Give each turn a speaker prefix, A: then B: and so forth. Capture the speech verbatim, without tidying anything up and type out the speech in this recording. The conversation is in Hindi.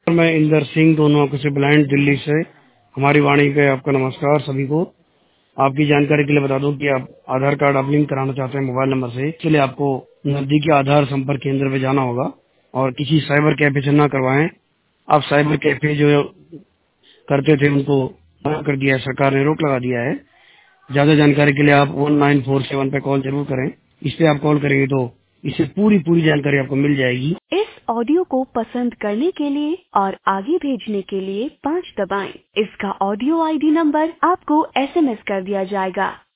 A: मैं इंदर सिंह, दोनों आंखों से ब्लाइंड, दिल्ली से। हमारी वाणी पे आपका नमस्कार सभी को। आपकी जानकारी के लिए बता दूं कि आप आधार कार्ड आप लिंक कराना चाहते हैं मोबाइल नंबर से, इसके लिए आपको नजदीकी आधार संपर्क केंद्र पे जाना होगा और किसी साइबर कैफे से ना करवाएं। आप साइबर कैफे जो करते थे उनको मना कर दिया है, सरकार ने रोक लगा दिया है। ज्यादा जानकारी के लिए आप वन नाइन फोर सेवन पे कॉल जरूर करें। इस पे आप कॉल करेंगे तो इससे पूरी पूरी जानकारी आपको मिल जाएगी। इस ऑडियो को पसंद करने के लिए और आगे भेजने के लिए पाँच दबाएं। इसका ऑडियो आईडी नंबर आपको एसएमएस कर दिया जाएगा।